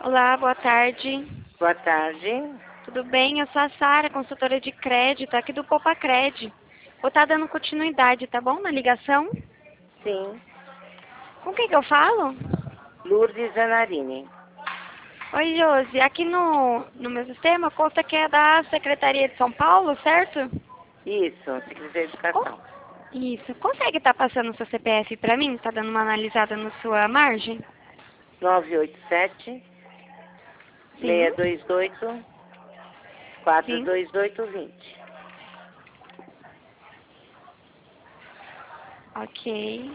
Olá, boa tarde. Boa tarde. Tudo bem? Eu sou a Sara, consultora de crédito aqui do Popacred. Vou estar dando continuidade, tá bom? Na ligação. Sim. Com quem que eu falo? Lourdes Zanarini. Oi, Josi. Aqui no meu sistema consta que é da Secretaria de São Paulo, certo? Isso, Secretaria de Co- Educação. Isso. Consegue estar passando o seu CPF para mim? Tá dando uma analisada na sua margem? 987 Sim. 628 Sim. 42820. Ok.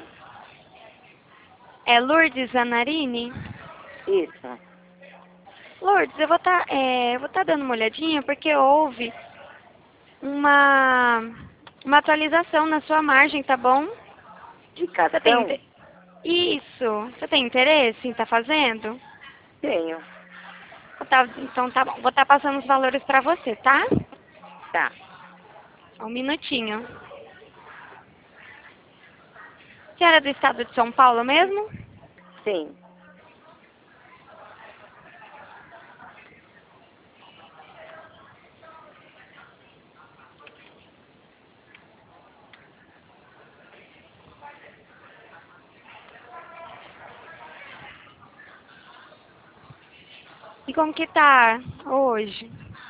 É Lourdes Zanarini? Isso. Lourdes, eu vou estar dando uma olhadinha porque houve uma, uma atualização na sua margem, tá bom? Você tem Indicação? isso? Você tem interesse em estar fazendo? Tenho. Então tá bom. Vou estar passando os valores para você, tá? Tá. Só um minutinho. Senhora é do estado de São Paulo mesmo? Sim. E como que tá hoje?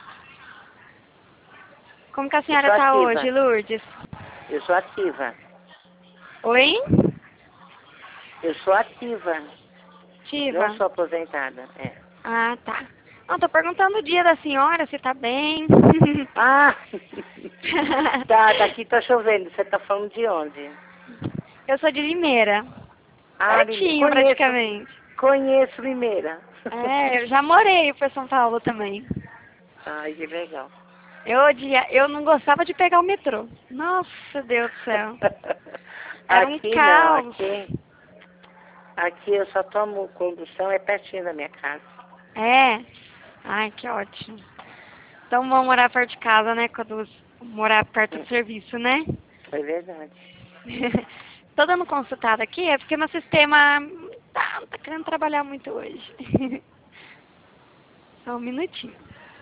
Como que a Eu senhora sou tá hoje, ativa. Lourdes? Eu sou ativa. Oi? Eu sou ativa. Não Ativa? sou aposentada. É. Ah, tá. Não, tô perguntando o dia da senhora, se tá bem. Ah! Tá, daqui tá chovendo. Você tá falando de onde? Eu sou de Limeira. Ah, Pertinho, conheço. praticamente. Conheço Limeira. É, eu já morei por São Paulo também. Ai, que legal. Eu não gostava de pegar o metrô. Nossa, Deus do céu. Era um Aqui não, caos. aqui eu só tomo condução, é pertinho da minha casa. É. Ai, que ótimo. Então vamos morar perto de casa, né? Quando morar perto do serviço, né? Foi verdade. Tô dando consultada aqui, é porque meu sistema não tá querendo trabalhar muito hoje. Só um minutinho.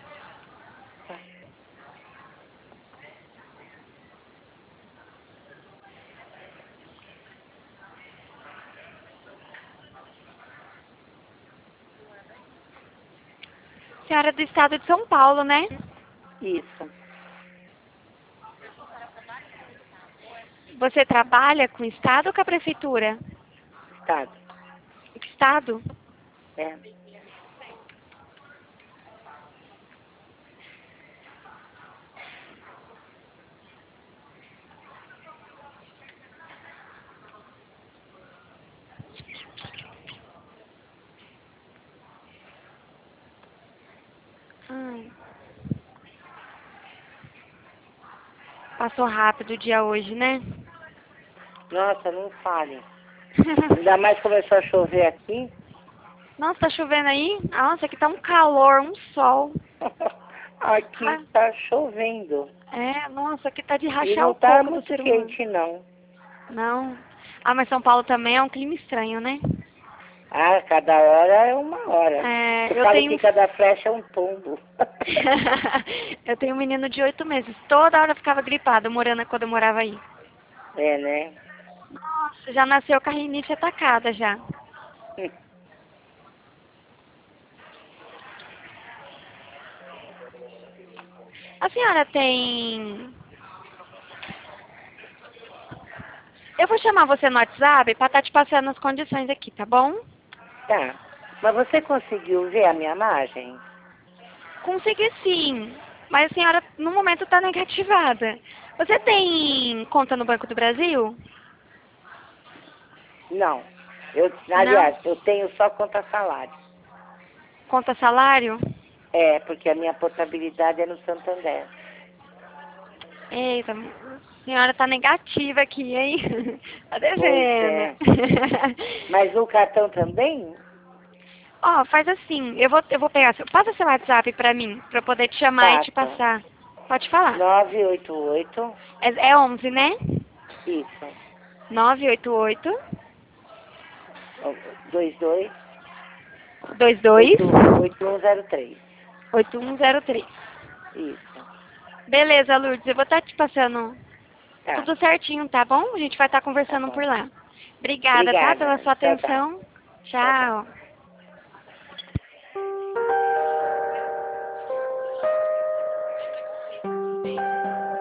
Senhora é do estado de São Paulo, né? Isso, Você trabalha com o estado ou com a prefeitura? estado. Que estado? É. Ai, passou rápido o dia hoje, né? Nossa, não fale. Ainda mais começou a chover aqui. Nossa, tá chovendo aí? Nossa, aqui tá um calor, um sol. Aqui Ah, tá chovendo. nossa, aqui tá de E rachar não o tá coco do muito ser humano. quente, não. Não. Ah, mas São Paulo também é um clima estranho, né? Ah, cada hora é uma hora. Eu É, eu falo tenho que cada flecha é um pombo. eu tenho um menino de 8 meses. Toda hora eu ficava gripada, morando quando eu morava aí. É, né? Nossa, já nasceu com a rinite atacada já. A senhora tem... Eu vou chamar você no WhatsApp pra estar te passando as condições aqui, tá bom? Tá. Mas você conseguiu ver a minha margem? Consegui sim, mas a senhora no momento tá negativada. Você tem conta no Banco do Brasil? Não. Não? Aliás, eu tenho só conta salário. Conta salário? É, porque a minha portabilidade é no Santander. Eita, a senhora tá negativa aqui, hein? Tá Pois devendo. é. Mas o cartão também? Ó, faz assim, eu vou pegar, passa seu WhatsApp pra mim, pra eu poder te chamar e te Passo. passar. Pode falar. 988, É 11, né? isso. 988 22, 22 8103. 8103. Isso. Beleza, Lourdes. Eu vou estar te passando Tá. tudo certinho, tá bom? A gente vai estar Tá conversando bom. por lá. Obrigada, tá? Obrigada. Pela sua Tchau, tchau. atenção. Tchau.